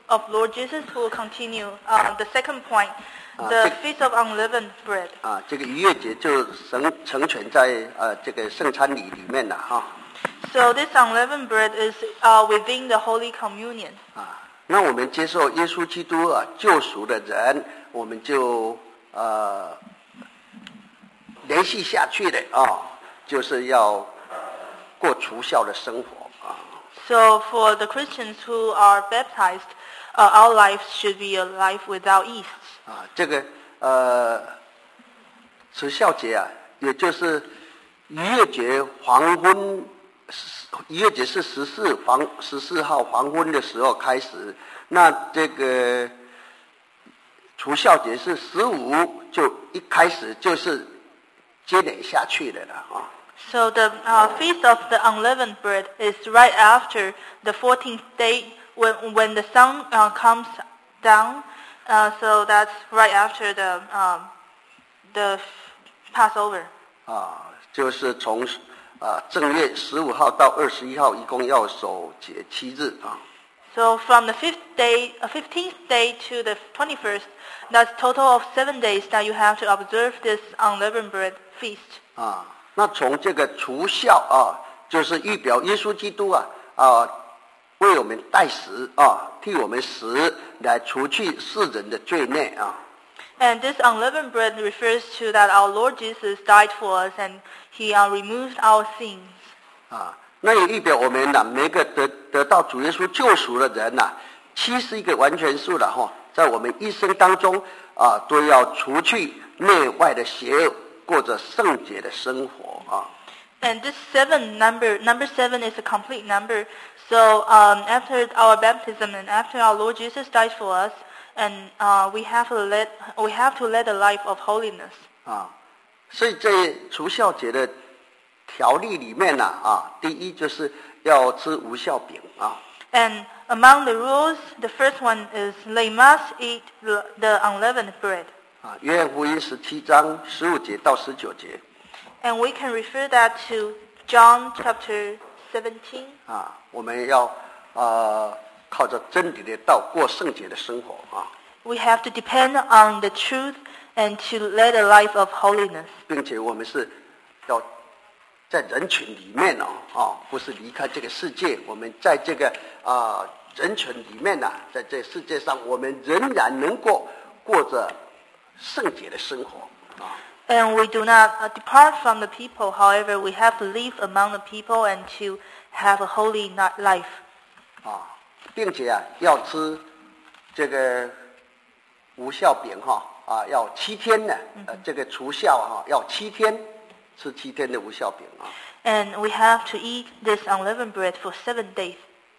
of Lord Jesus will continue. The second point, the Feast of Unleavened Bread. 这个逾越节就成全在这个圣餐礼里面了哈。 So this unleavened bread is within the Holy Communion. 那我们接受耶稣基督救赎的人，我们就连续下去的就是要过除孝的生活 So for the Christians who are baptized, our life should be a life without yeast. 这个除孝节也就是逾越节黄昏，逾越节是14号黄昏的时候开始，那这个除孝节是15，就一开始就是接连下去的了 So the Feast of the Unleavened Bread is right after the 14th day when the sun comes down. So that's right after the Passover. 就是从正月15号到21号，一共要守节7日 So from the 15th day to the 21st, that's total of 7 days that you have to observe this unleavened bread feast. 那从这个除孝就是预表耶稣基督为我们代死替我们死，来除去世人的罪孽 And this unleavened bread refers to that our Lord Jesus died for us and He removed our sins. 那也预表我们每个得到主耶稣救赎的人7是一个完全数了在我们一生当中都要除去内外的邪恶，过着圣洁的生活 And this number 7 is a complete number. So after our baptism and after our Lord Jesus died for us, and we have to lead a life of holiness. 所以在除孝节的条例里面第一就是要吃无酵饼 And among the rules, the first one is they must eat the unleavened bread. 约翰福音17章15节到19节。 And we can refer that to John chapter 17. 我们要靠着真理的道过圣洁的生活 We have to depend on the truth and to lead a life of holiness. 并且我们是要在人群里面不是离开这个世界，我们在这个人群里面在这世界上，我们仍然能够过着圣洁的生活 And we do not depart from the people. However, we have to live among the people and to have a holy life. 并且要吃这个无酵饼要7天的这个除酵要7天，吃7天的无酵饼 And we have to eat this unleavened bread for 7 days.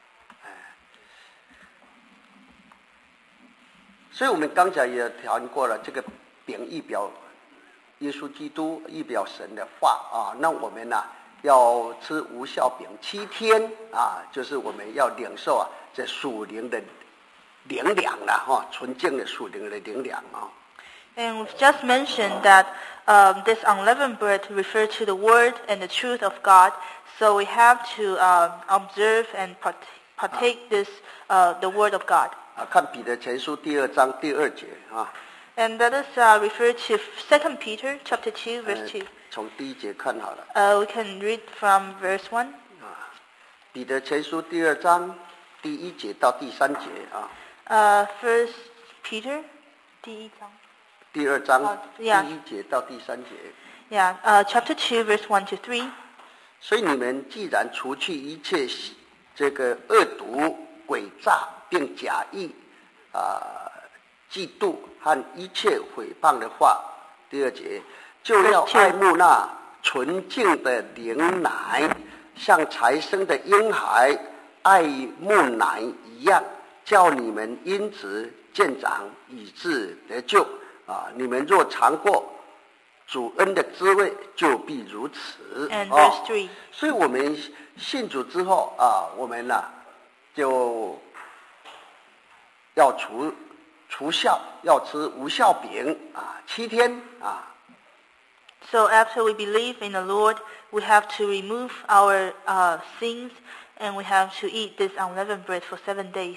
所以我们刚才也谈过了，这个饼预表耶稣基督，预表神的话那我们要吃无酵饼7天就是我们要领受这属灵的灵粮了纯净的属灵的灵粮 And we've just mentioned that this unleavened bread refers to the word and the truth of God. So we have to observe and partake this the word of God. 看彼得前书第2章第2节 And that is referred to 2 Peter chapter 2 verse 2. 从第1节看好了。 We can read from verse 1. 彼得前书第2章第1节到第3节 First Peter 第1章。 第2章第 yeah. 1节到第3节。 Yeah, chapter 2 verse 1 to 3. 所以你们既然除去一切这个恶毒、诡诈，并假意嫉妒和一切毁谤的话，第2节就要爱慕那纯净的灵奶，像才生的婴孩爱慕奶一样，叫你们因此渐长，以致得救你们若尝过主恩的滋味，就必如此。 And verse 3. 所以我们信主之后我们就要除孝，要吃无酵饼7天 So after we believe in the Lord, we have to remove our sins and we have to eat this unleavened bread for 7 days.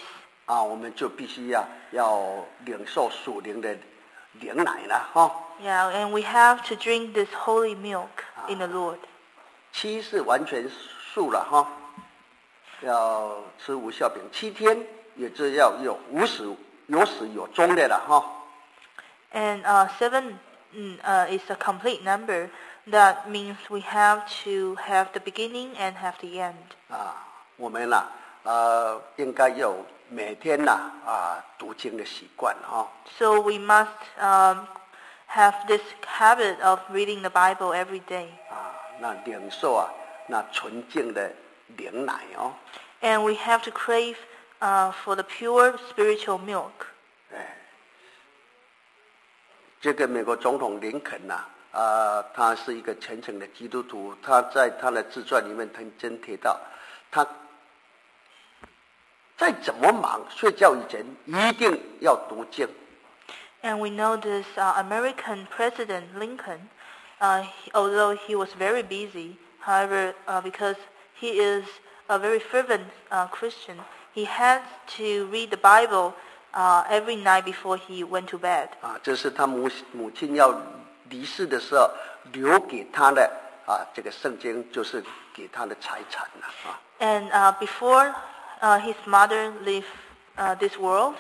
我们就必须要领受属灵的灵奶了哈。 Yeah, and we have to drink this holy milk in the Lord. 7是完全素了哈，要吃无酵饼7天，也就要有有始有终的了哈。 And 7 is a complete number. That means we have to have the beginning and have the end. 我们应该有每天读经的习惯哈。 So we must have this habit of reading the Bible every day. 那领受那纯净的灵奶哦。 And we have to crave for the pure spiritual milk. 这个美国总统林肯他是一个虔诚的基督徒，他在他的自传里面曾经提到，他再怎么忙，睡觉以前一定要读经。 And we know this American President Lincoln, although he was very busy, however, because he is a very fervent Christian, he had to read the Bible every night before he went to bed. 这是他母亲要离世的时候留给他的这个圣经，就是给他的财产了 And before his mother left this world,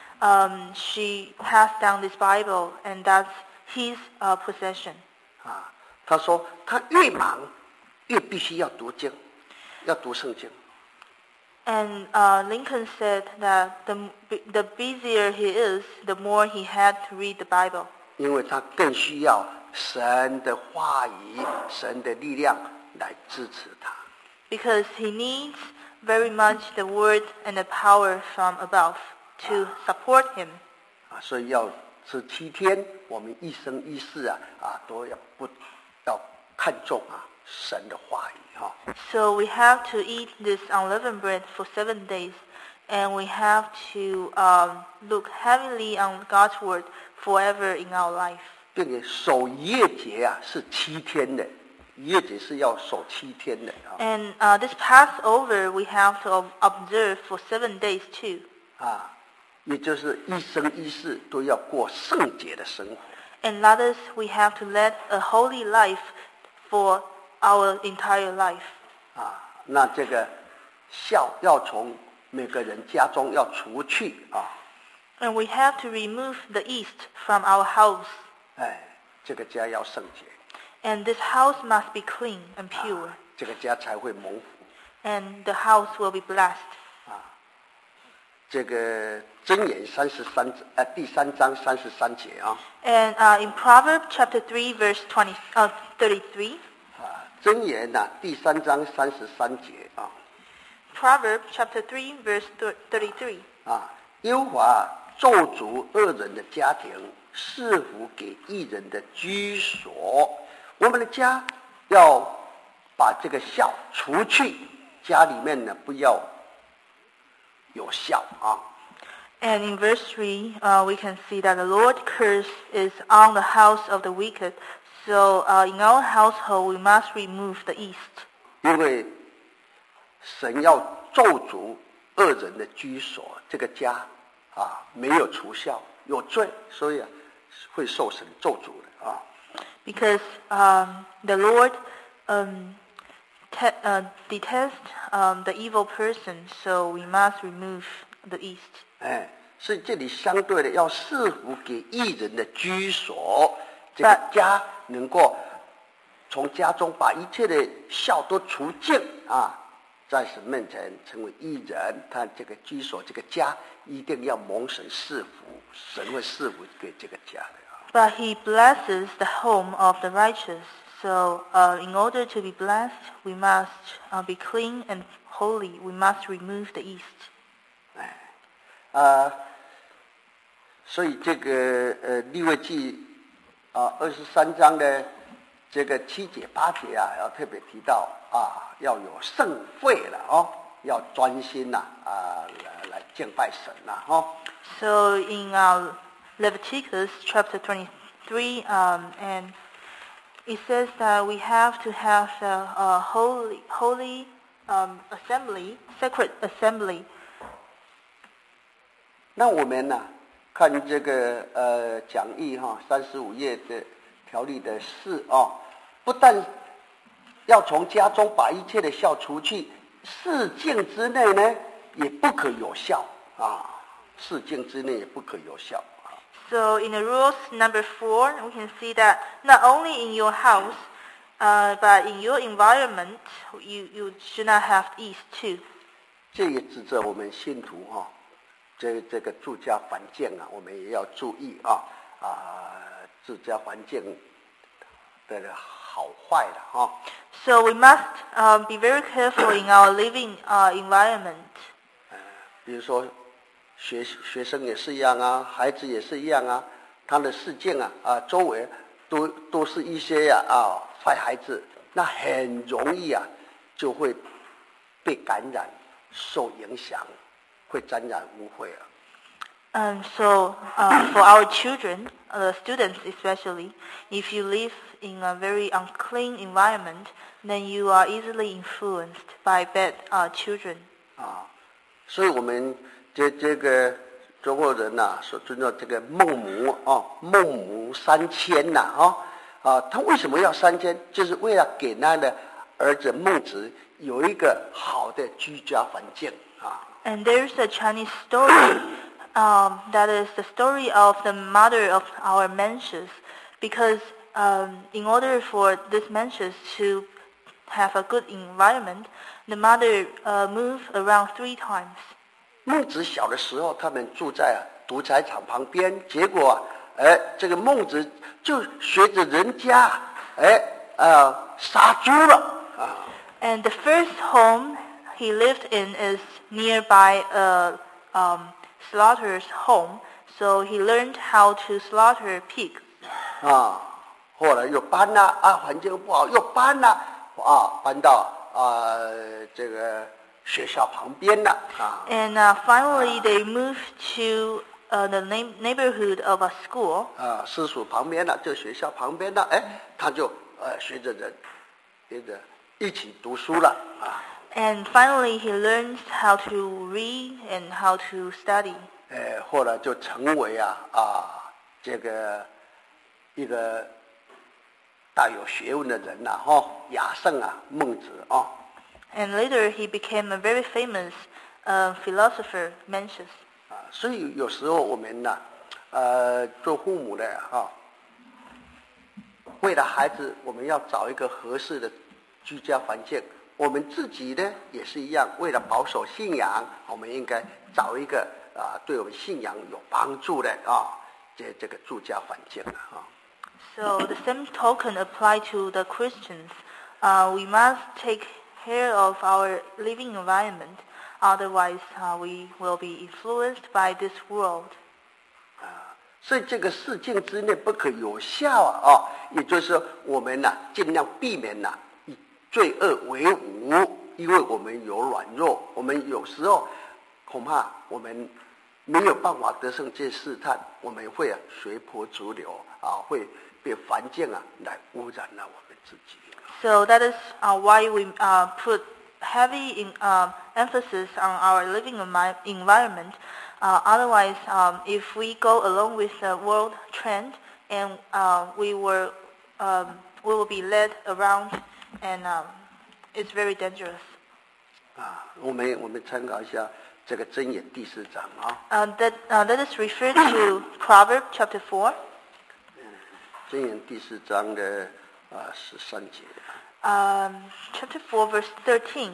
she passed down this Bible, and that's his possession. 他说他越忙越必须要读经，要读圣经。 And Lincoln said that the busier he is, the more he had to read the Bible. 因为他更需要神的话语、神的力量来支持他。 Because he needs very much the word and the power from above to support him. 所以要是7天，我们一生一世都要看重神的话语 So we have to eat this unleavened bread for 7 days, and we have to look heavily on God's word forever in our life. 并且守逾越节是7天的，逾越节是要守7天的 And this Passover we have to observe for 7 days too. 也就是一生一世都要过圣洁的生活。 And others, we have to lead a holy life for our entire life. 那这个酵要从每个人家中要除去 And we have to remove the yeast from our house. 这个家要圣洁。 And this house must be clean and pure. 这个家才会蒙福。 And the house will be blessed. 这个箴言第3章33节 And in Proverbs chapter 3 verse 33. 箴言第3章33节 Proverbs chapter 3 verse 33. 耶和华咒诅恶人的家庭，赐福给义人的居所。我们的家要把这个酵除去，家里面呢不要有酵 And in verse 3, we can see that the Lord's curse is on the house of the wicked. So in our household, we must remove the yeast. 因为神要咒诅恶人的居所，这个家没有除酵，有罪，所以会受神咒诅的 Because the Lord detests the evil person, so we must remove the yeast. 所以这里相对的要赐福给义人的居所，这个家能够从家中把一切的酵都除尽在神面前成为义人，他这个居所这个家一定要蒙神赐福，神会赐福给这个家的 But he blesses the home of the righteous. So in order to be blessed, we must be clean and holy. We must remove the yeast. 所以这个利未记23章的这个7节8节要特别提到要有圣会了要专心来敬拜神 So in Leviticus chapter 23, and it says that we have to have a holy assembly, sacred assembly. 那我们呢，看这个讲义35页的条例的4不但要从家中把一切的酵除去，4境之内呢也不可有酵4境之内也不可有酵。 So in the rules number 4, we can see that not only in your house, but in your environment, you should not have yeast too. 这也指着我们信徒这个住家环境我们也要注意住家环境的好坏了 So we must be very careful in our living environment. 比如说学生也是一样孩子也是一样他的世界周围都是一些坏孩子，那很容易就会被感染，受影响，会沾染污秽 So for our children, students especially, if you live in a very unclean environment, then you are easily influenced by bad children. 所以我们这个中国人所尊重这个孟母孟母3000他为什么要3000？就是为了给他的儿子孟子有一个好的居家环境 And there's a Chinese story that is the story of the mother of our Mencius, because in order for this Mencius to have a good environment, the mother moved around 3 times. 孟子小的时候，他们住在屠宰场旁边，结果这个孟子就学着人家杀猪了 And the first home he lived in is nearby a slaughterer's home, so he learned how to slaughter pig. 后来又搬了环境不好，又搬了搬到这个学校旁边了 And finally they moved to the neighborhood of a school. 私塾旁边了，就学校旁边了，他就学着人一起读书了 And finally he learns how to read and how to study. 后来就成为这个一个大有学问的人雅圣孟子 And later he became a very famous philosopher, Mencius. 所以有时候我们做父母的为了孩子，我们要找一个合适的居家环境。我们自己呢也是一样，为了保守信仰，我们应该找一个对我们信仰有帮助的这个住家环境 So the same token apply to the Christians. We must take care of our living environment, otherwise we will be influenced by this world. 所以这个4境之内不可有效也就是说我们尽量避免以罪恶为伍，因为我们有软弱，我们有时候恐怕我们没有办法得胜这试探，我们会随波逐流会被环境来污染了我们自己。 So that is why we put heavy emphasis on our living environment. Otherwise, if we go along with the world trend, and we will be led around, and it's very dangerous. 我们参考一下这个箴言第4章 That is referred to Proverbs chapter 4. 箴言第4章的13节。 Chapter 4, verse 13.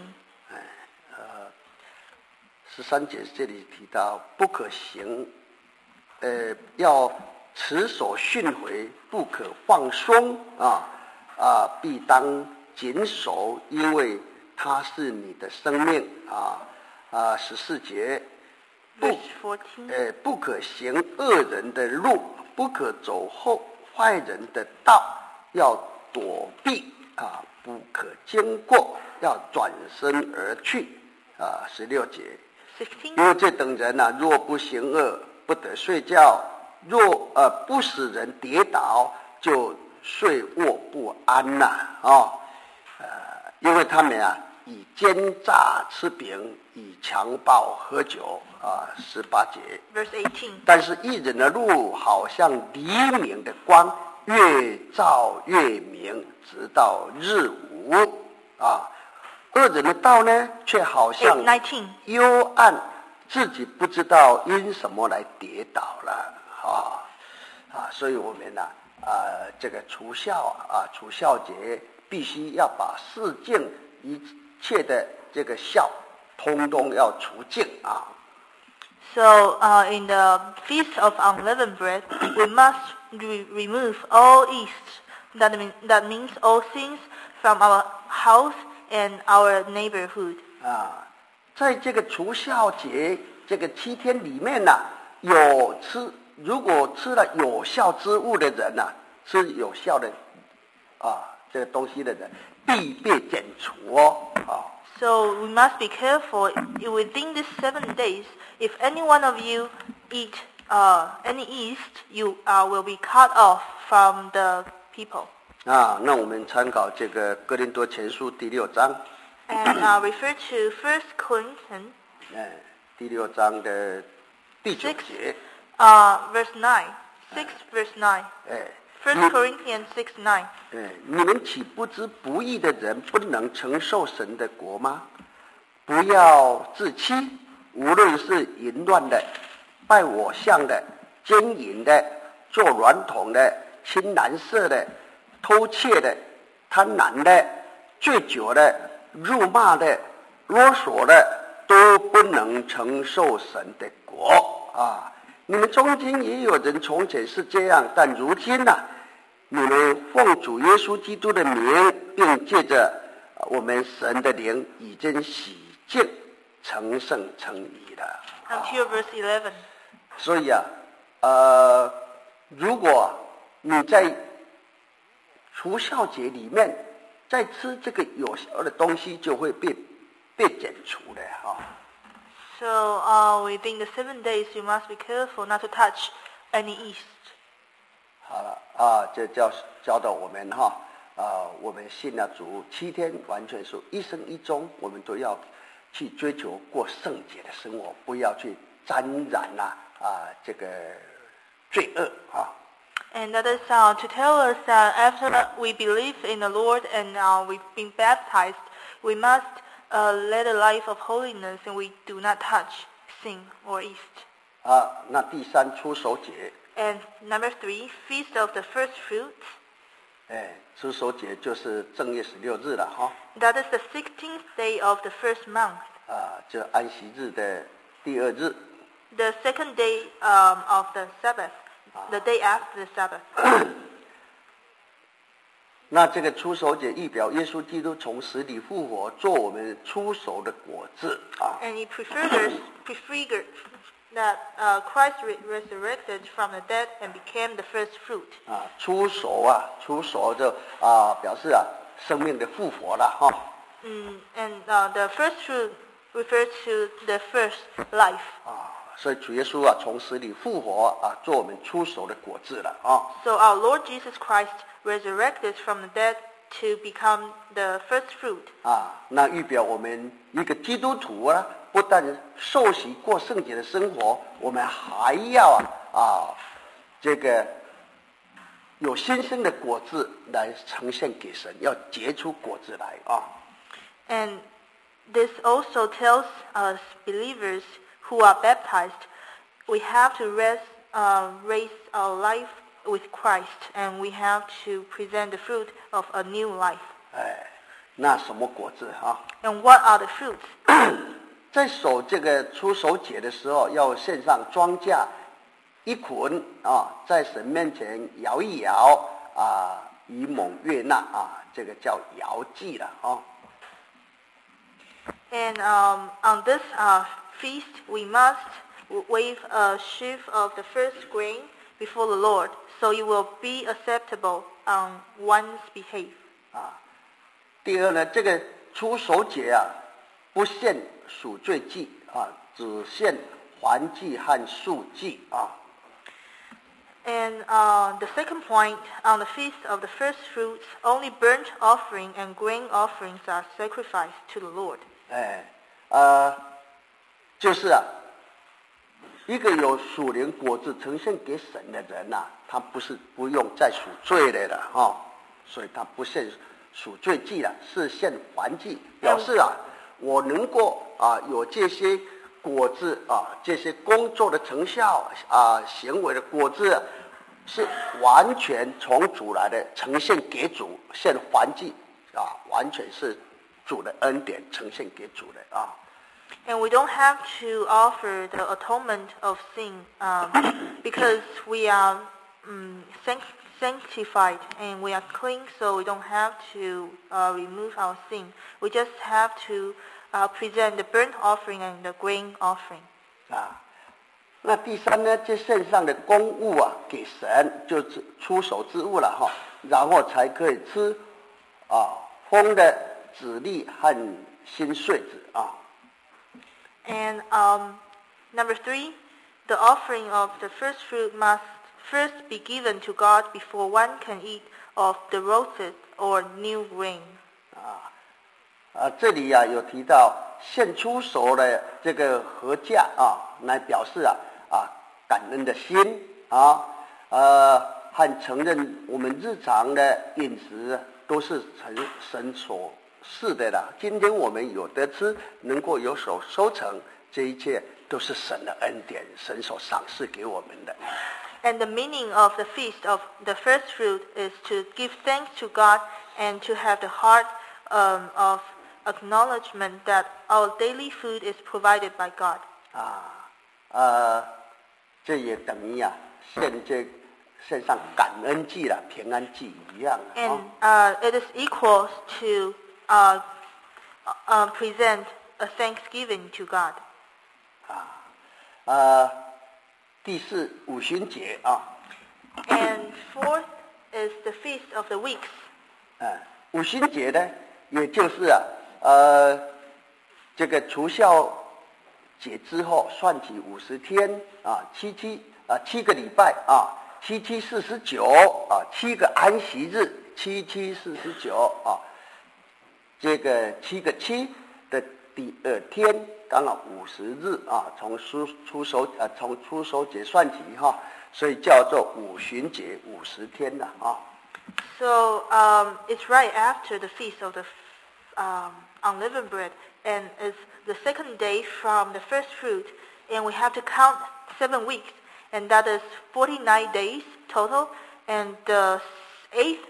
13节这里提到不可行，要持守训诲，不可放松必当谨守，因为它是你的生命14节。 Verse 14. 不可行恶人的路，不可走坏人的道，要躲避不可经过，要转身而去16节。因为这等人若不行恶，不得睡觉；若不使人跌倒，就睡卧不安因为他们以奸诈吃饼，以强暴喝酒18节。 Verse 18. 但是义人的路好像黎明的光，越照越明，直到日午恶人的道呢，却好像 19. 幽暗，自己不知道因什么来跌倒了所以我们这个除孝节必须要把世境一切的这个孝通通要除尽 So in the Feast of Unleavened Bread, we must remove all yeast. That means all sins from our house and our neighborhood. 在这个除孝节这个7天里面如果吃了有效之物的人吃有效的这个东西的人，必被剪除 So we must be careful within these 7 days. If any one of you eat any yeast, you will be cut off from the people. 那我们参考这个哥林多前书第6章 And refer to 1 Corinthians 第6章的第9节 verse 9. 6 verse 9. 1 Corinthians 6:9. 你们岂不知不义的人不能承受神的国吗？不要自欺，无论是淫乱的、拜偶像的、奸淫的、做娈童的、亲男色的、偷窃的、贪婪的、醉酒的、辱骂的、啰嗦的，都不能承受神的国你们中间也有人从前是这样，但如今你们奉主耶稣基督的名，并借着我们神的灵，已经洗净、成圣、成义了。 Until verse 11. 所以如果你在除孝节里面再吃这个有效的东西，就会被剪除的 So within the 7 days, you must be careful not to touch any yeast. 好了这教导我们我们信了主7天，完全是一生一终，我们都要去追求过圣洁的生活，不要去沾染这个罪恶 And that is to tell us that after we believe in the Lord and we've been baptized, we must lead a life of holiness, and we do not touch sin or yeast. 那第3出手节 And number 3, Feast of the First Fruits. 出手节就是正月16日了 That is the 16th day of the first month. 就安息日的第2日 The second day of the Sabbath. The day after the Sabbath. 那这个出手节预表耶稣基督从死里复活，做我们出手的果子 And he prefigured that Christ resurrected from the dead and became the first fruit. 出手就表示生命的复活了 And the first fruit refers to the first life. 所以主耶稣从死里复活做我们出手的果子了 So our Lord Jesus Christ resurrected from the dead to become the first fruit. 那预表我们一个基督徒不但受洗过圣洁的生活，我们还要这个有新生的果子来呈现给神，要结出果子来 And this also tells us believers who are baptized, we have to raise our life with Christ, and we have to present the fruit of a new life. 那什么果子 And what are the fruits? 在守这个出手节的时候，要献上庄稼一捆在神面前摇一摇以蒙悦纳这个叫摇祭了 And on this feast, we must wave a sheaf of the first grain before the Lord, so it will be acceptable on one's behalf. 第二呢，这个出手节不献赎罪祭只献燔祭和素祭 And the second point, on the feast of the first fruits, only burnt offering and grain offerings are sacrificed to the Lord. 就是啊，一个有属灵果子呈现给神的人呐、他不用再赎罪的了哈、所以他不献赎罪祭了，是献燔祭，表示啊，我能够有这些果子这些工作的成效行为的果子，是完全从主来的，呈现给主，献燔祭完全是主的恩典呈现给主的啊。 And we don't have to offer the atonement of sin because we are sanctified and we are clean, so we don't have to remove our sin. We just have to present the burnt offering and the grain offering. 那第三呢，这献上的公物给神就是出手之物了哈，然后才可以吃风的子粒和新穗子啊。 And number 3, the offering of the first fruit must first be given to God before one can eat of the roasted or new grain. 这里有提到献出熟的这个禾稼来表示感恩的心和承认我们日常的饮食都是神所是的啦。今天我们有得吃，能够有所收成，这一切都是神的恩典，神所赏赐给我们的。 And the meaning of the feast of the first fruit is to give thanks to God and to have the heart of acknowledgement that our daily food is provided by God. 这也等于献上感恩祭了，平安祭一样。 And it is equal to present a thanksgiving to God. 第四，五旬节 And fourth is the feast of the weeks. 五旬节呢，也就是这个除酵节之后算起50天7个礼拜7497个安息日7749这个7个7的第2天刚好50日从出手节算起所以叫做五旬节50天了 So it's right after the feast of the unleavened bread, and it's the second day from the first fruit, and we have to count 7 weeks, and that is 49 days total, and the eighth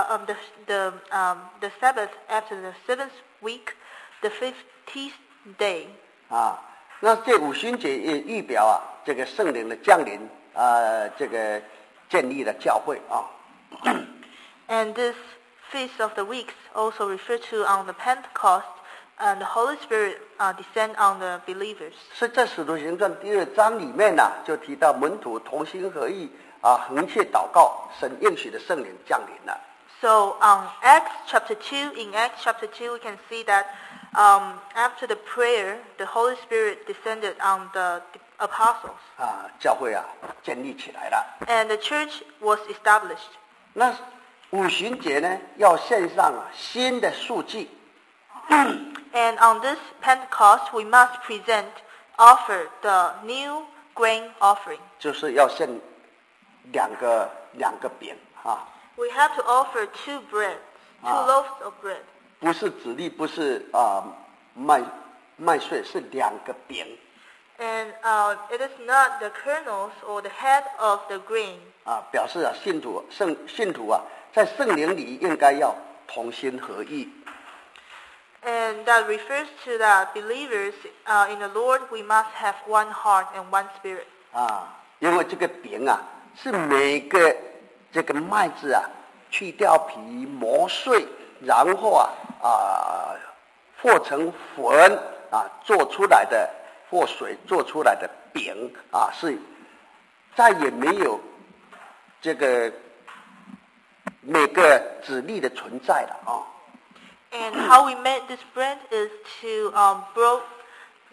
the Sabbath after the 7th week, the 50th day. 那这五旬节也预表这个圣灵的降临这个建立了教会 And this feast of the weeks also refer to on the Pentecost, and the Holy Spirit descend on the believers. 是在使徒行传第2章里面就提到门徒同心合意横切祷告，神应许的圣灵降临了。 So in Acts chapter 2, we can see that after the prayer, the Holy Spirit descended on the apostles. 教会建立起来了。 And the church was established. 那五旬节呢，要献上新的素祭。 And on this Pentecost, we must offer the new grain offering. 就是要献两个饼 We have to offer 2 loaves of bread. 不是子粒，不是麦穗，是2个饼。 And it is not the kernels or the head of the grain. 表示信徒在圣灵里应该要同心合意。 And that refers to that believers in the Lord, we must have one heart and one spirit. 因为这个饼是每个这个麦子去掉皮磨碎，然后和成粉做出来的，或水做出来的饼是再也没有这个每个子粒的存在了 And how we made this bread is to broke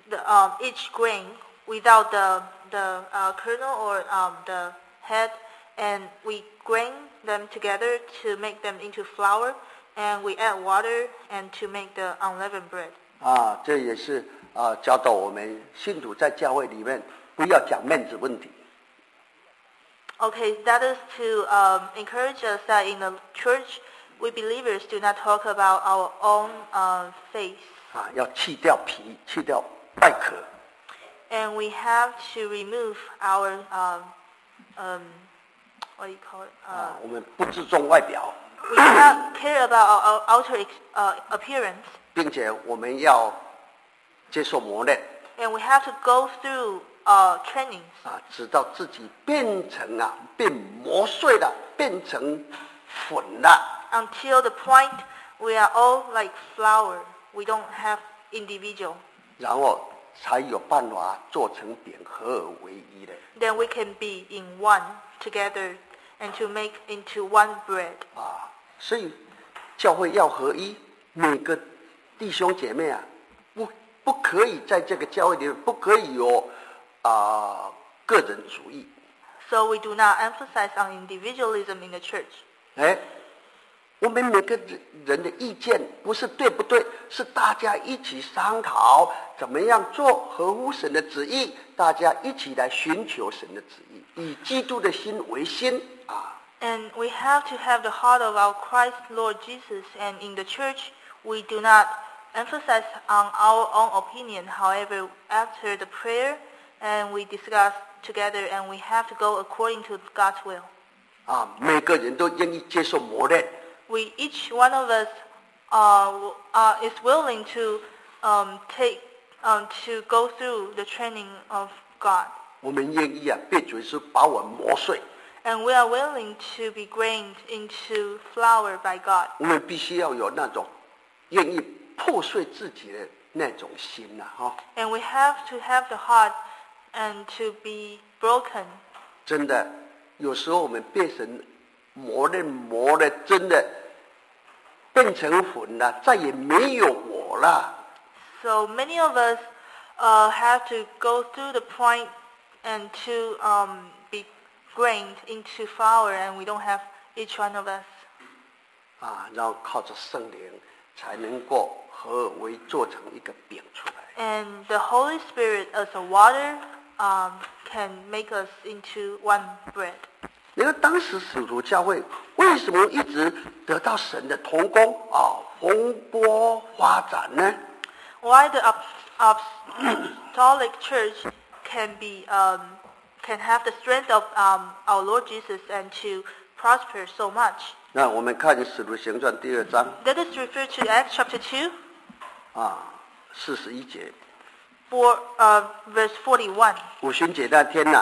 each grain without the kernel or the head, and we grind them together to make them into flour, and we add water and to make the unleavened bread. 这也是教导我们信徒在教会里面不要讲面子问题。 Okay, that is to encourage us that in the church, we believers do not talk about our own faith. 要去掉皮，去掉外壳。 And we have to remove our, what do you call it? 我们不注重外表， We do not care about our outer appearance, 并且我们要接受磨练 and we have to go through trainings 直到自己变成变磨碎了，变成粉了。 until the point we are all like flour. We don't have individual. 然后才有办法做成饼，合而为一的。 Then we can be in one together and to make into one bread. 所以教会要合一，每个弟兄姐妹不可以在这个教会里面不可以有个人主义。 So we do not emphasize on individualism in the church. 我们每个人的意见不是对不对，是大家一起商讨怎么样做合乎神的旨意，大家一起来寻求神的旨意，以基督的心为心。 And we have to have the heart of our Christ Lord Jesus. And in the church, we do not emphasize on our own opinion. However, after the prayer, and we discuss together, and we have to go according to God's will. 每个人都愿意接受磨练。 We each one of us is willing to to go through the training of God. 我们愿意被主耶稣把我磨碎。 And we are willing to be grained into flour by God. 我们必须要有那种愿意破碎自己的那种心 And we have to have the heart and to be broken. 真的，有时候我们被神磨了，真的变成粉了，再也没有我了。 So many of us have to go through the point and to be grained into flour, and we don't have each one of us. 然后靠着圣灵才能够合而为做成一个饼出来。 And the Holy Spirit as a water can make us into one bread. 你看当时使徒教会为什么一直得到神的同工蓬勃发展呢？ Why the apostolic church can be can have the strength of our Lord Jesus and to prosper so much? 那我们看使徒行传第2章 That is referred to Acts chapter 2, 41节。 verse 41. 五旬节那天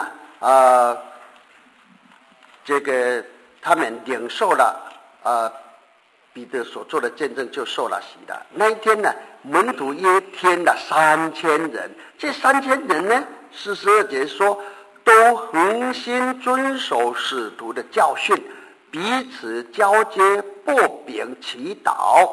这个他们领受了彼得所做的见证，就受了洗了。那一天呢，门徒约添了3000人。这3000人呢，42节说，都恒心遵守使徒的教训，彼此交接擘饼祈祷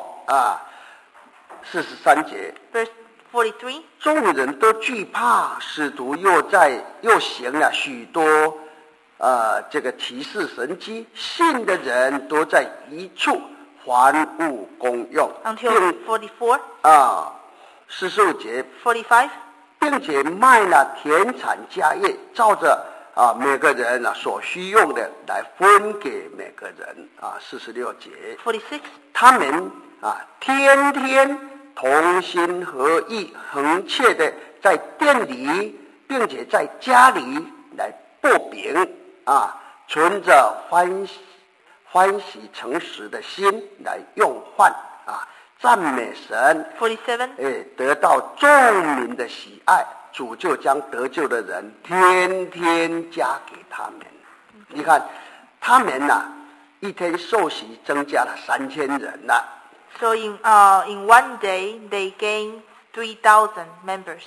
43节 Verse 43. 众人都惧怕，使徒又行了许多这个奇事神迹，信的人都在一处，凡物公用。 Until 44. 45节 45. 并且卖了田产家业，照着每个人所需用的来分给每个人46节 46. 他们天天同心合意，恒切的在店里，并且在家里来擘饼存着欢喜诚实的心来用饭赞美神。 47. 得到众民的喜爱，主就将得救的人天天加给他们。你看，他们一天受洗增加了3000人了。 So in one day they gained 3,000 members.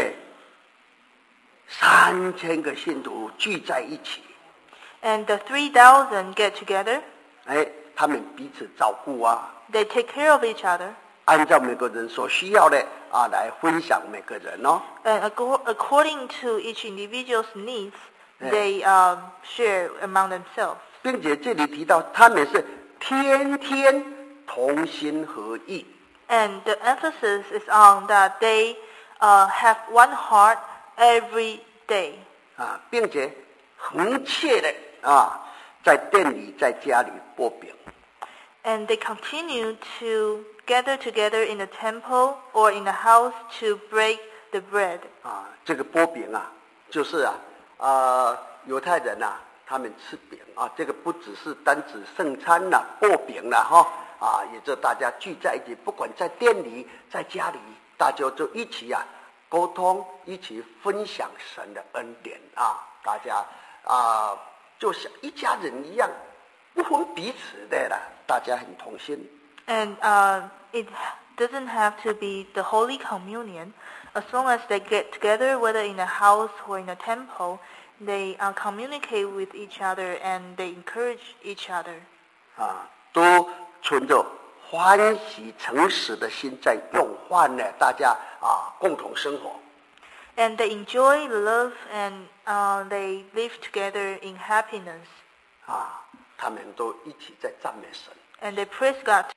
3000个信徒聚在一起， And the 3,000 get together. 他们彼此照顾 They take care of each other. 按照每个人所需要的来分享每个人 And according to each individual's needs, they share among themselves. 并且这里提到他们是天天同心合意。 And the emphasis is on that they have one heart every day. 并且恒切的在店里在家里擘饼。 And they continue to gather together in the temple or in the house to break the bread. 这个擘饼就是犹太人他们吃饼这个不只是单指圣餐擘饼也就大家聚在一起，不管在店里在家里，大家就一起沟通，一起分享神的恩典大家就像一家人一样，不分彼此的啦，大家很同心。 And it doesn't have to be the Holy Communion. As long as they get together, whether in a house or in a temple, they communicate with each other and they encourage each other. 都存着欢喜诚实的心在用饭呢，大家共同生活。 And they enjoy the love and they live together in happiness. 他们都一起在赞美神。 And they praise God.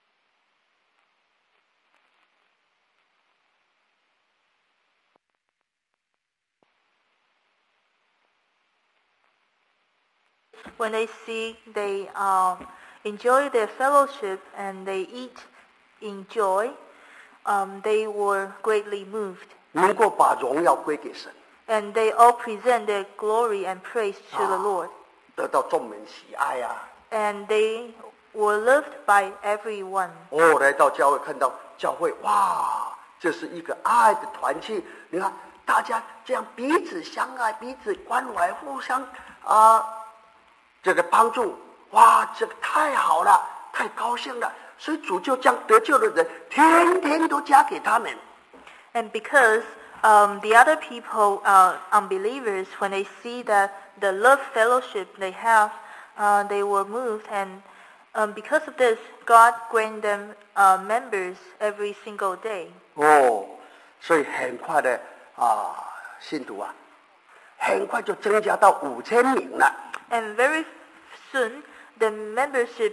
When they see, they enjoy their fellowship and they eat in joy, they were greatly moved. 能够把荣耀归给神。 And they all present their glory and praise to the Lord. 得到众人喜爱 And they were loved by everyone. 来到教会看到教会，哇，这是一个爱的团契。你看大家这样彼此相爱，彼此关怀，互相这个帮助，哇，这个太好了，太高兴了。所以主就将得救的人天天都加给他们。 And because the other people, unbelievers, when they see that the love fellowship they have, they were moved, and because of this, God grant them members every single day. 所以很快的信徒很快就增加到5000名了。 And very soon, the membership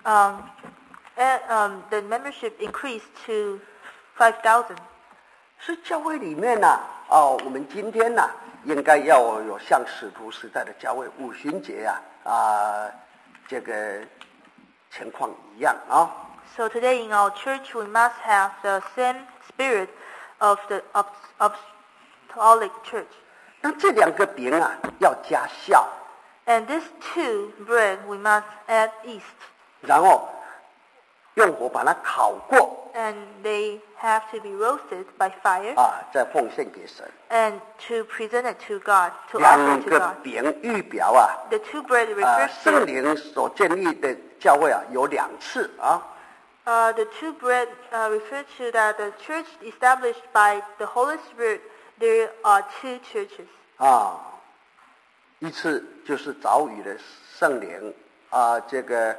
increased to 5,000. 所以教会里面我们今天应该要有像使徒时代的教会五旬节这个情况一样 So today in our church, we must have the same spirit of the apostolic church. 那这两个饼要加酵。 And these 2 bread we must add yeast. 然后用火把它烤过。 And they have to be roasted by fire. 再奉献给神。 And to present it to God, to offer 两 to 个 God. 饼预表 The 2 bread refers 圣灵所建立的教会有2次 The 2 bread refer to that the church established by the Holy Spirit. There are 2 churches. 一次就是早已的圣灵这个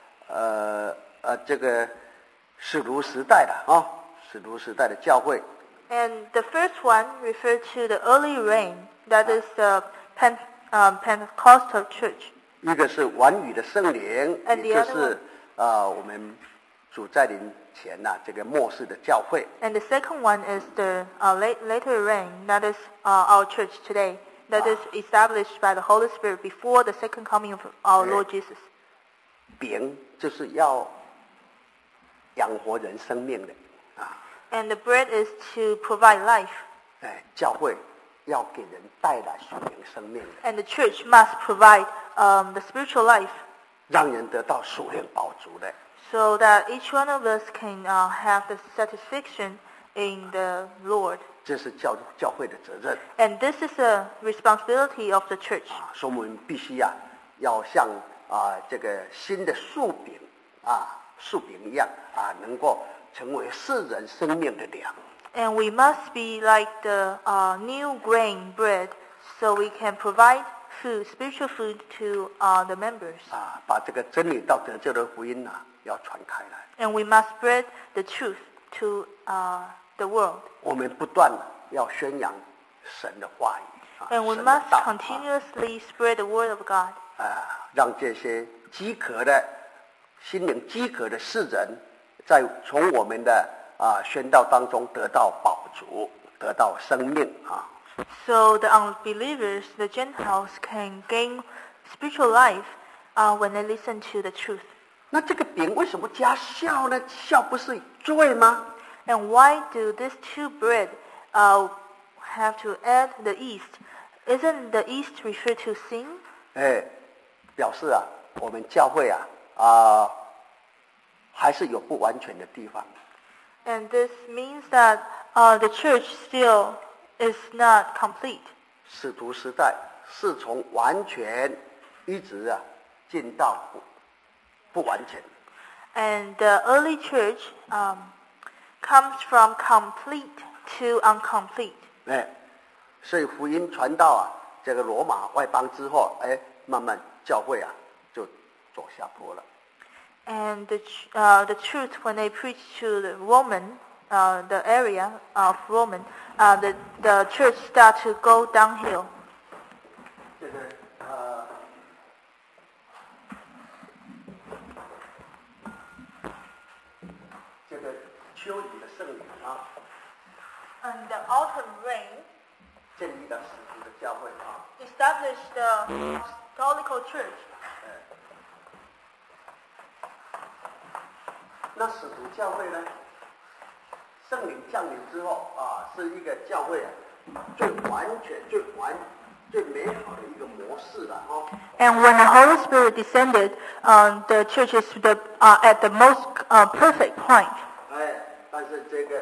使徒时代的使徒时代的教会。 And the first one referred to the early rain, that is the Pentecostal church. 一个是晚雨的圣灵， And 也 the 就 other 是我们主在临前这个末世的教会。 And the second one is the later rain, that is our church today, that is established by the Holy Spirit before the second coming of our Lord Jesus. 饼就是要养活人生命的 And the bread is to provide life. 教会要给人带来属灵生命的。 And the church must provide the spiritual life. 让人得到属灵饱足的。 So that each one of us can have the satisfaction in the Lord. 这是教会的责任。 And this is a responsibility of the church. 所以我们必须要像这个新的树饼树饼一样能够成为世人生命的粮。 And we must be like the new grain bread, so we can provide food, spiritual food to the members. 把这个真理道得救的福音要传开来。 And we must spread the truth to the world. 我们不断要宣扬神的话语。 And we 神的 must 道 continuously spread the word of God. 让这些饥渴的心灵饥渴的世人，从我们的宣道当中得到饱足，得到生命啊。 So the unbelievers, the Gentiles, can gain spiritual life when they listen to the truth. 那这个饼为什么加酵呢？酵不是罪吗？ And why do these two bread have to add the yeast? Isn't the yeast referred to sin? 表示我们教会还是有不完全的地方。 And this means that the church still is not complete. 使徒时代是从完全一直进到不完全。 And the early church comes from complete to incomplete. 所以福音传到这个罗马外邦之后，慢慢教会就走下坡了。 And the truth, when they preach to the Roman, the area of Roman, the church start to go downhill. 这个秋雨的圣灵 And the autumn rain 建立了使徒的教会 established the apostolical church. 那使徒教会呢？圣灵降临之后是一个教会最完全、最美好的一个模式了 And when the Holy Spirit descended, the church is at the most perfect point. 但是这个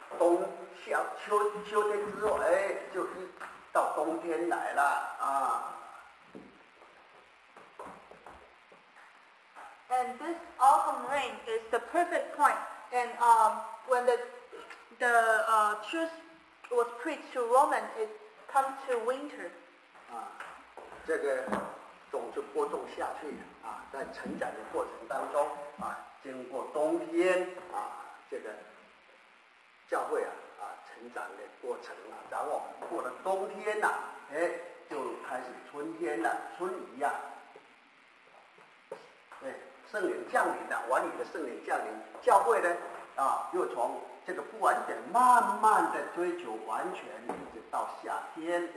秋天之后，就一到冬天来了 And this autumn rain is the perfect point. And when the truth was preached to Roman, it comes to winter. 这个种子播种下去在成长的过程当中经过冬天这个教会成长的过程然后过了冬天就开始春天了，春雨圣灵降临了，完全的圣灵降临，教会呢又从这个不完全慢慢的追求完全，一直到夏天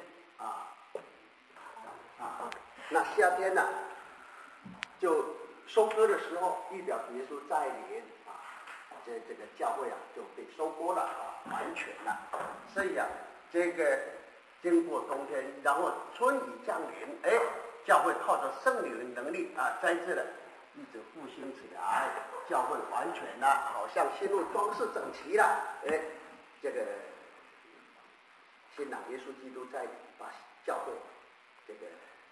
那夏天呢就收割的时候预表耶稣再临这个教会就被收割了完全了。所以这个经过冬天，然后春雨降临，教会靠着圣灵的能力再次的一直复兴起来，教会完全了，好像新路装饰整齐了，这个新郎耶稣基督在把教会这个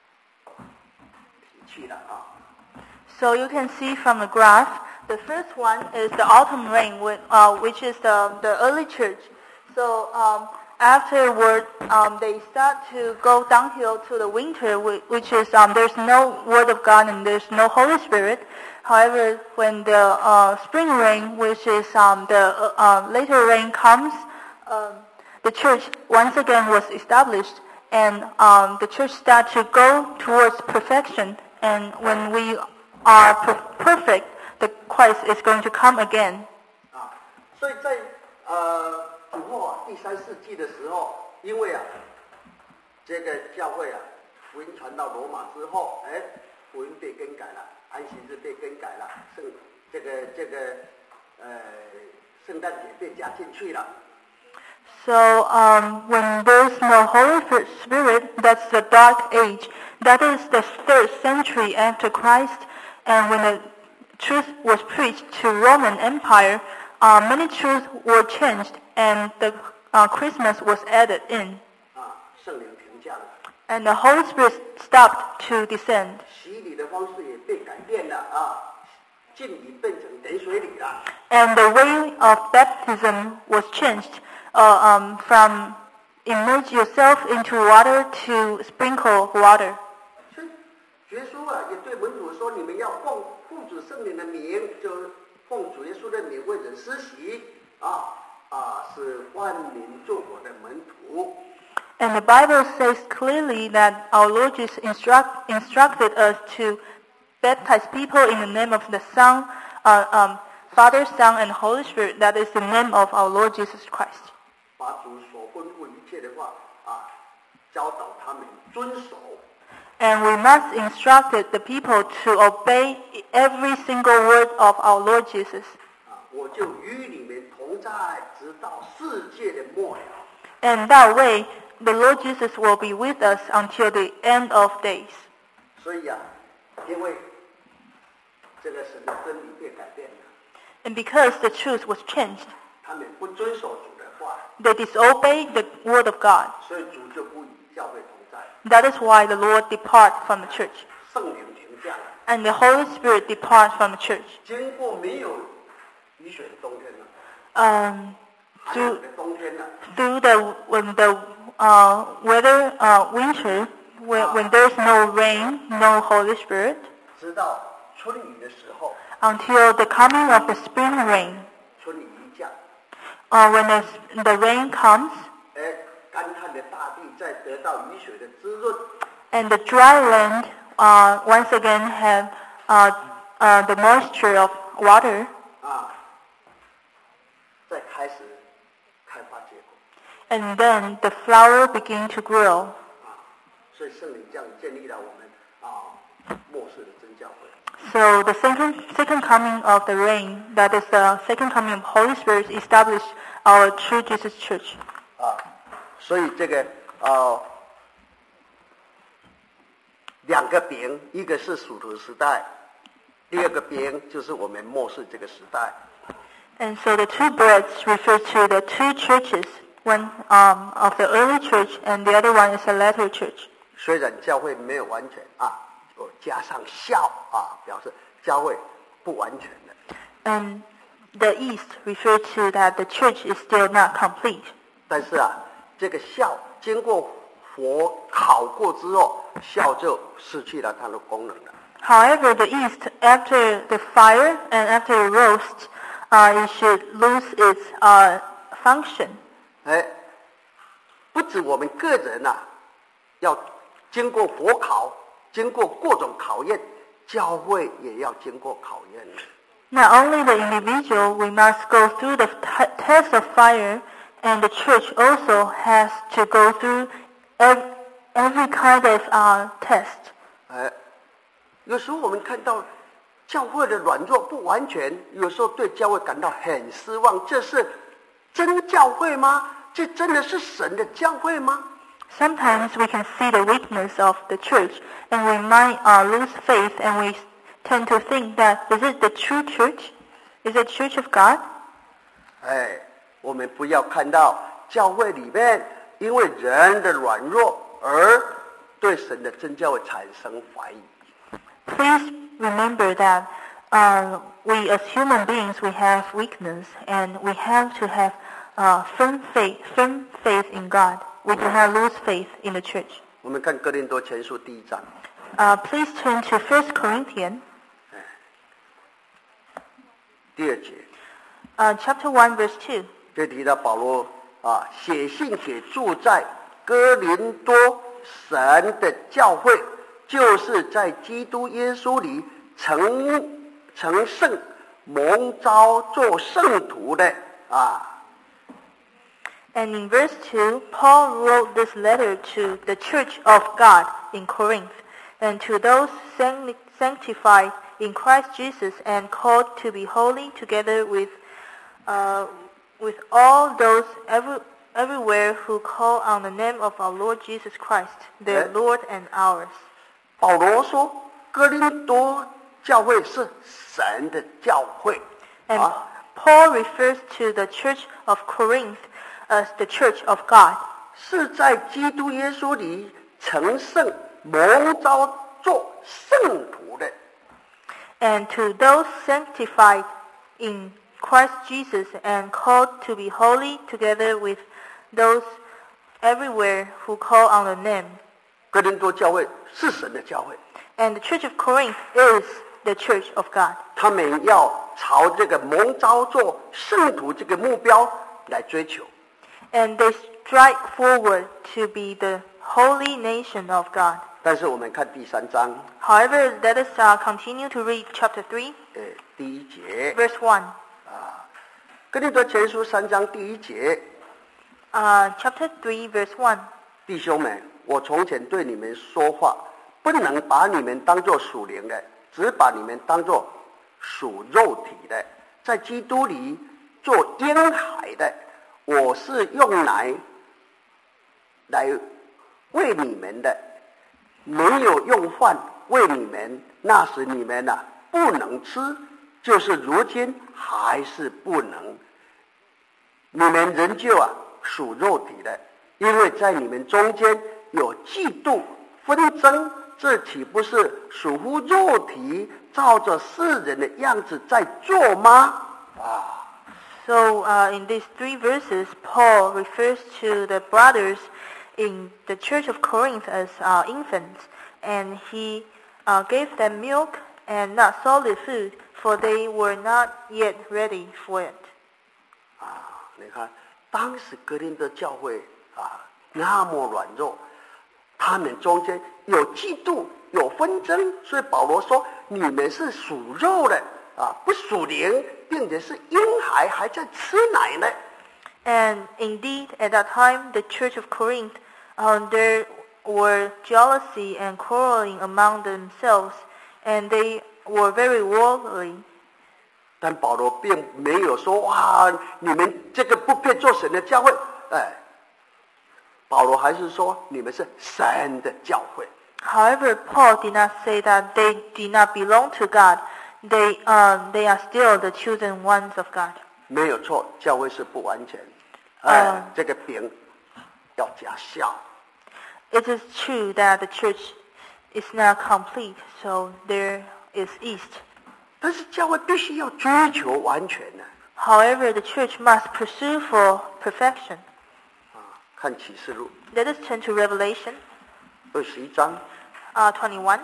提去了 So you can see from the graph, the first one is the autumn rain, which is the early church. So afterward, they start to go downhill to the winter, which is there's no word of God and there's no Holy Spirit. However, when the spring rain, which is the later rain comes, the church once again was established, and the church started to go towards perfection. And when we are perfect, the Christ is going to come again. 所以在主后第3世纪的时候，因为这个教会福音传到罗马之后，福音被更改了，安息日被更改了，圣诞节被加进去了。 So when there's no Holy Spirit, that's the dark age. That is the 3rd century after Christ. And when the truth was preached to Roman Empire, many truths were changed, and the Christmas was added in. 圣灵停降了。 And the Holy Spirit stopped to descend. 洗礼的方式也被改变了浸礼变成点水礼了。 And the way of baptism was changed from immerse yourself into water to sprinkle water. 所以耶稣也对门徒说：“你们要奉父子圣灵的名，就是奉主耶稣的名为人施洗使万民做我的门徒。” And the Bible says clearly that our Lord Jesus instructed us to baptize people in the name of the Son, Father, Son, and Holy Spirit. That is the name of our Lord Jesus Christ. 把主所吩咐一切的话教导他们遵守。 And we must instruct the people to obey every single word of our Lord Jesus. 我就与你们同在，直到世界的末了。 And that way, the Lord Jesus will be with us until the end of days. 所以因为这个神的真理被改变了， And because the truth was changed, 他们不遵守主的话， they disobeyed the word of God. 所以主就不与教会同在。 That is why the Lord depart from the church. 圣灵停降了， And the Holy Spirit depart from the church. 经过没有雨水的冬天了，寒 Through 冷的冬天了， when the winter, when there's no rain, no Holy Spirit, 直到春雨的时候， until the coming of the spring rain. 春雨一降， When the rain comes, 干旱的大地再得到雨水的滋润， and the dry land once again have the moisture of water, 再开始开花结果。 and then the flower begin to grow. 所以圣灵这样建立了我们末世的真教会。 So the second coming of the rain, that is the second coming of Holy Spirit, established our true Jesus Church. 所以这个两个饼，一个是属徒时代，第二个饼就是我们末世这个时代。 And so the two breads refer to the two churches, one of the early church and the other one is the latter church. 虽然教会没有完全有加上孝表示教会不完全的。 And the east refer to that the church is still not complete. 但是这个孝经过火烤过之后，孝就失去了它的功能了。 However, the east, after the fire and after the roast, it should lose its function. 不止我们个人要经过火烤，经过各种考验，教会也要经过考验。 Not only the individual, we must go through the test of fire, and the church also has to go through every kind of test. 有时候我们看到教会的软弱不完全，有时候对教会感到很失望。这是真教会吗？这真的是神的教会吗？ Sometimes we can see the weakness of the church, and we might lose faith, and we tend to think that, is it the true church? Is it Church of God? 我们不要看到教会里面因为人的软弱而对神的真教会产生怀疑。 Please remember that we as human beings, we have weakness, and we have to have firm faith in God. We do not lose faith in the church. 我们看哥林多前书第1章。 Please turn to 1 Corinthians 第2节。 chapter 1, verse 2. 这提到保罗写信给住在哥林多神的教会，就是在基督耶稣里成圣蒙召做圣徒的 And in verse 2, Paul wrote this letter to the church of God in Corinth, and to those sanctified in Christ Jesus and called to be holy, together with all those everywhere who call on the name of our Lord Jesus Christ, their Lord and ours. 保罗说，哥林多教会是神的教会。 And Paul refers to the church of Corinth as the church of God. 是在基督耶稣里成圣蒙召做圣徒的。 And to those sanctified in Christ Jesus and called to be holy, together with those everywhere who call on the name. 哥林多教会是神的教会。 And the church of Corinth is the church of God. 他们要朝这个蒙召做圣徒这个目标来追求。 And they strike forward to be the holy nation of God. 但是我们看第3章， However, let us continue to read chapter 3, 第1节， verse 1. 哥林多前书3章第1节， Chapter 3, verse 1. 弟兄们，我从前对你们说话，不能把你们当作属灵的，只把你们当作属肉体的，在基督里做婴孩的。我是用来喂你们的，没有用饭喂你们，那时你们不能吃，就是如今还是不能。你们仍旧属肉体的，因为在你们中间有嫉妒纷争，这岂不是属乎肉体，照着世人的样子在做吗？ So in these 3 verses, Paul refers to the brothers in the church of Corinth as infants, and he gave them milk and not solid food, for they were not yet ready for it. 你看，当时哥林多教会那么软弱，他们中间有嫉妒，有纷争，所以保罗说：“你们是属肉的不属灵，并且是婴孩，还在吃奶呢。” And indeed, at that time, the church of Corinth, there were jealousy and quarreling among themselves, and they were very worldly. 但保罗并没有说：“哇，你们这个不配做神的教会。”保罗还是说：“你们是神的教会。” However, Paul did not say that they did not belong to God. They are still the chosen ones of God. 没有错，教会是不完全。这个饼要加酵。 It is true that the church is not complete, so there is yeast. 但是教会必须要追求完全呢。 However, the church must pursue for perfection. 看启示录。 Let us turn to Revelation. 21章。 21.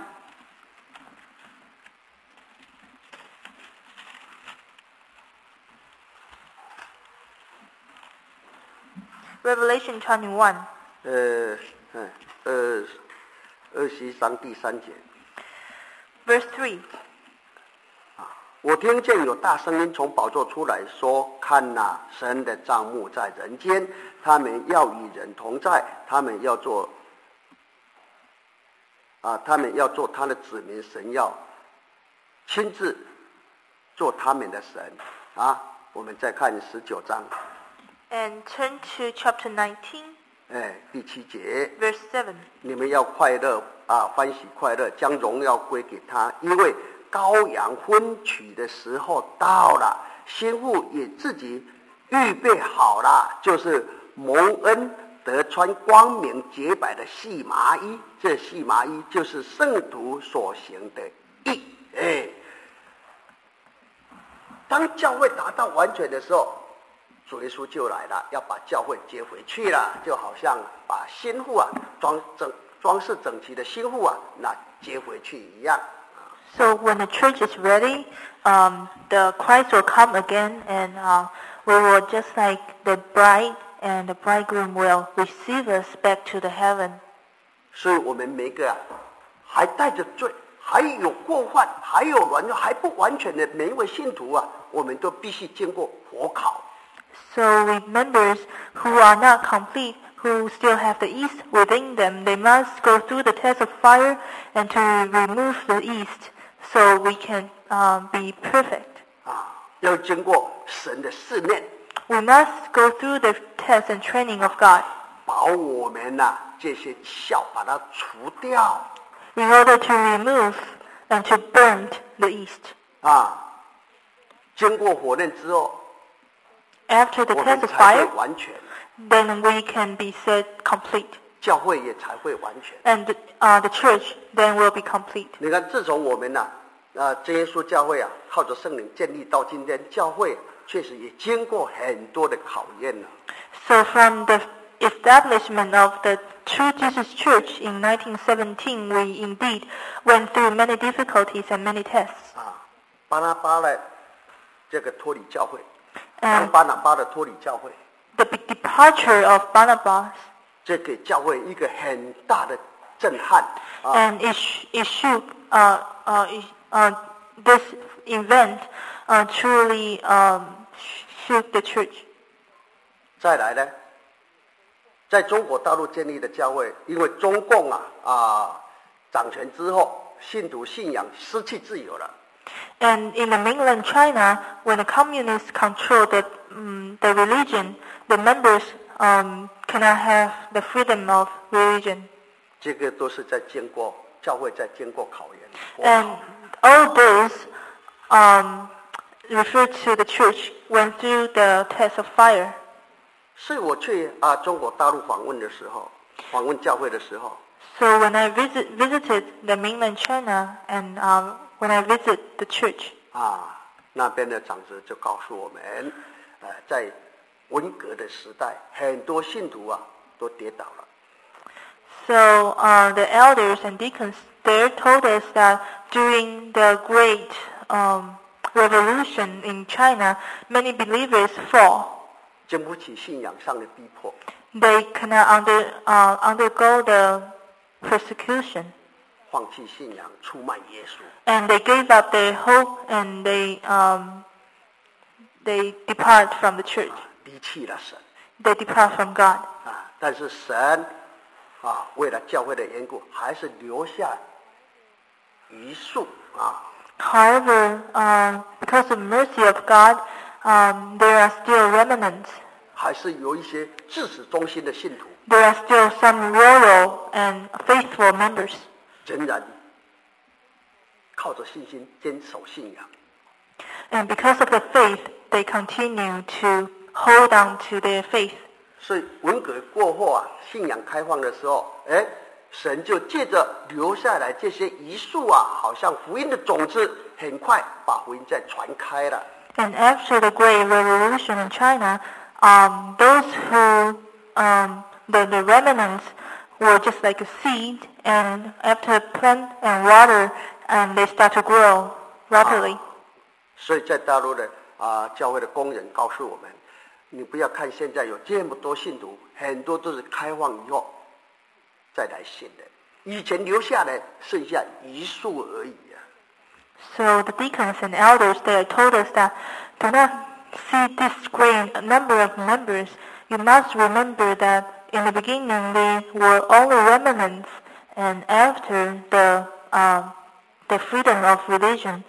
Revelation 21. 21章第3节。 Verse 3. 我听见有大声音从宝座出来说：“看哪，神的帐幕在人间，他们要与人同在，他们要做他的子民，神要亲自做他们的神。”我们再看19章。 And turn to chapter 19. 第7节。 Verse 7. 你们要快乐欢喜快乐，将荣耀归给他，因为羔羊婚娶的时候到了，新妇也自己预备好了，就是蒙恩得穿光明洁白的细麻衣。这细麻衣就是圣徒所行的义。当教会达到完全的时候，主耶稣就来了，要把教会接回去了，就好像把新妇装饰整齐的新妇那接回去一样。 So when the church is ready, the Christ will come again, and we will just like the bride and the bridegroom will receive us back to the heaven. 所以我们每个还带着罪，还有过犯，还有软弱，还不完全的每一位信徒我们都必须经过火烤。 So we members who are not complete, who still have the yeast within them, they must go through the test of fire and to remove the yeast, so we can be perfect. 要经过神的试炼。 We must go through the test and training of God. 把我们这些酵把它除掉。 In order to remove and to burn the yeast. 经过火炼之后。 After the test of fire, then we can be said complete. 教会也才会完全。 And the church then will be complete. 你看，自从我们真耶稣教会靠着圣灵建立到今天，教会确实也经过很多的考验了。 So from the establishment of the True Jesus Church in 1917, we indeed went through many difficulties and many tests. 巴拿巴的这个脱离教会。巴拿巴的脱离教会。 the departure of Barnabas. 这给教会一个很大的震撼啊！ And it shook, this event truly shook the church. 再来呢，在中国大陆建立的教会，因为中共掌权之后，信徒信仰失去自由了。 And in the mainland China, when the communists control the religion, the members cannot have the freedom of religion. 这个都是在经过教会在经过考验。 And all those refer to the church went through the test of fire. 所以我去中国大陆访问的时候，访问教会的时候， So when I visited the mainland China and when I visit the church, 那边的长者就告诉我们，在文革的时代，很多信徒都跌倒了。 so the elders and deacons there told us that during the great revolution in China, many believers fall. 经不起信仰上的逼迫， They cannot undergo the persecution, 放弃信仰，出卖耶稣。 and they gave up their hope and they depart from the church. 离弃了神 They depart from God. 但是神为了教会的缘故，还是留下余数 However, because of the mercy of God, there are still remnants. 还是有一些至死忠心的信徒， There are still some loyal and faithful members. 仍然靠着信心坚守信仰。 And because of the faith, they continue to hold on to their faith. 所以文革过后信仰开放的时候，神就借着留下来这些遗数好像福音的种子，很快把福音再传开了。 And after the Great Revolution in China, those who, the remnants were just like a seed, and after plant and water, and they start to grow rapidly. 所以在大陆的教会的工人告诉我们，你不要看现在有这么多信徒，很多都是开放以后再来信的，以前留下来剩下一数而已。 So the deacons and elders there told us that do not see this great number of members. You must remember that in the beginning they were only remnants, and after the freedom of religion,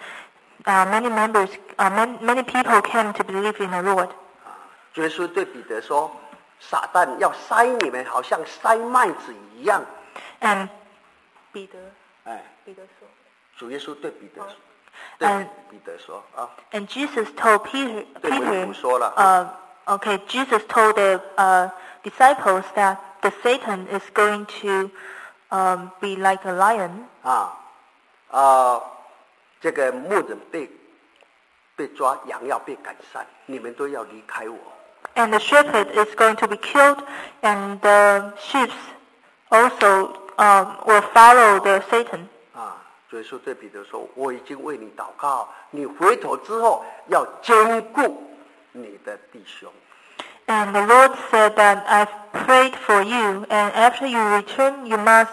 many people came to believe in the Lord. 主耶稣对彼得说：“撒旦要塞你们，好像塞麦子一样。” And Peter, 主耶稣对彼得说， And 对彼得说 And Jesus told Peter, 对门徒说了 Jesus told the disciples that the Satan is going to be like a lion. 这个牧人被抓，羊要被赶散，你们都要离开我。 And the shepherd is going to be killed, and the sheep also will follow the Satan. 主耶稣对彼得说：“我已经为你祷告，你回头之后要兼顾你的弟兄。” And the Lord said that I've prayed for you, and after you return, you must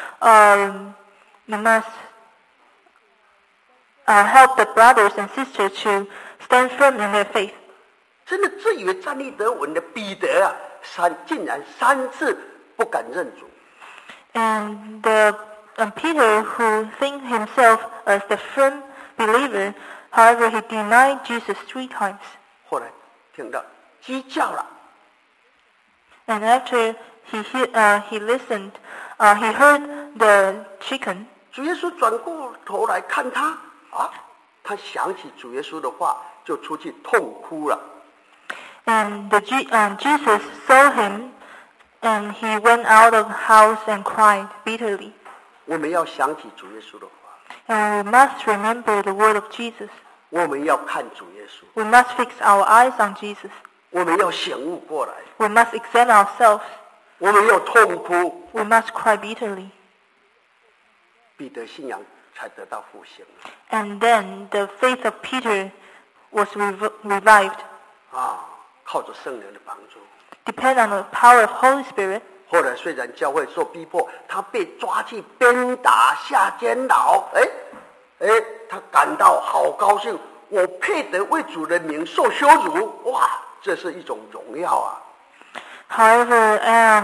help the brothers and sisters to stand firm in their faith. 真的自以为站立得稳的彼得竟然3次不敢认主。 And Peter, who thinks himself as the firm believer, however, he denied Jesus 3 times. 后来听到鸡叫了， And after he listened, he heard the chicken. 主耶稣转过头来看他他想起主耶稣的话，就出去痛哭了。 And Jesus saw him, and he went out of the house and cried bitterly. 我们要想起主耶稣的话， And we must remember the word of Jesus. 我们要看主耶稣， We must fix our eyes on Jesus. 我们要醒悟过来， We must examine ourselves. 我们要痛哭， We must cry bitterly. 彼得信仰才得到复兴。 And then the faith of Peter was revived. 靠着圣灵的帮助， depend on the power of Holy Spirit. 后来虽然教会受逼迫，他被抓去鞭打下监牢，他感到好高兴，我配得为主的名受羞辱，哇，这是一种荣耀啊！ However,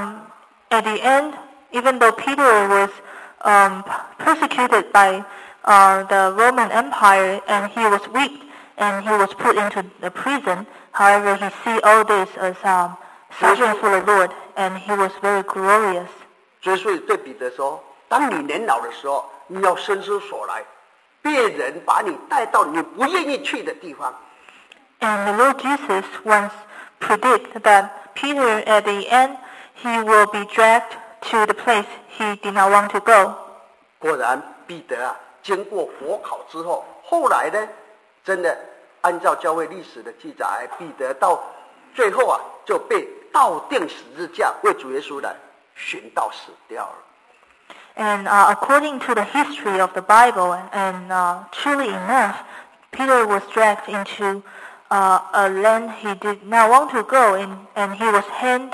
at the end, even though Peter was persecuted by the Roman Empire and he was whipped and he was put into the prison, however, he see all this as suffering for the Lord, and he was very glorious. 所以对彼得说，当你年老的时候，你要深思熟来，别人把你带到你不愿意去的地方。 And the Lord Jesus once predicted that Peter, at the end, he will be dragged to the place he did not want to go. 果然，彼得啊，经过火烤之后，后来呢，真的按照教会历史的记载，彼得到最后啊，就被倒钉十字架，为主耶稣来殉道死掉了。 And according to the history of the Bible, and truly enough, Peter was dragged into a land he did not want to go in, and he was hanged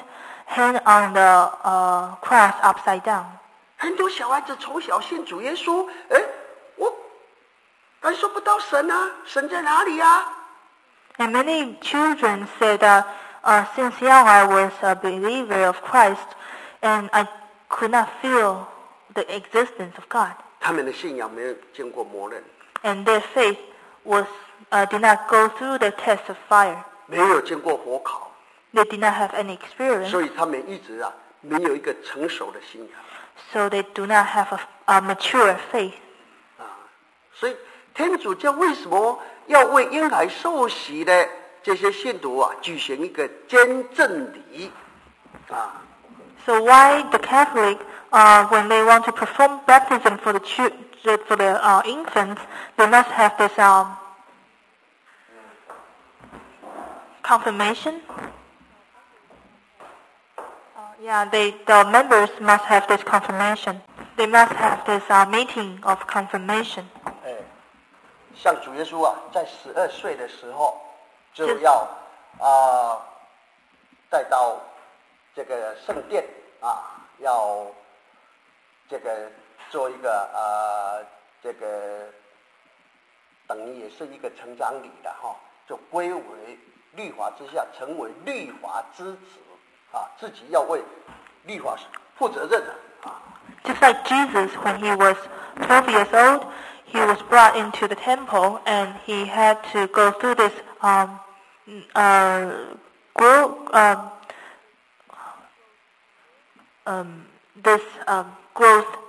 on the cross upside down. 很多小孩子从小信主耶稣，我感受不到神啊，神在哪里啊？ And many children say that since young I was a believer of Christ, and I could not feel the existence of God. 他们的信仰没有经过磨练， And their faith was did not go through the test of fire. 没有经过火烤， They did not have any experience, 所以他们一直啊没有一个成熟的信仰 so they do not have a mature faith. 啊。所以天主教为什么要为婴孩受洗的这些信徒啊举行一个捐赠礼啊？ So why the Catholic, when they want to perform baptism for the infants, they must have this confirmation? The members must have this confirmation. They must have this meeting of confirmation. 像主耶稣啊，在12岁的时候就要带到这个圣殿啊，要这个做一个这个等于也是一个成长礼的哈，就归为律法之下，成为律法之子啊，自己要为律法负责任的啊。 Just like Jesus, when he was 12 years old, he was brought into the temple and he had to go through this growth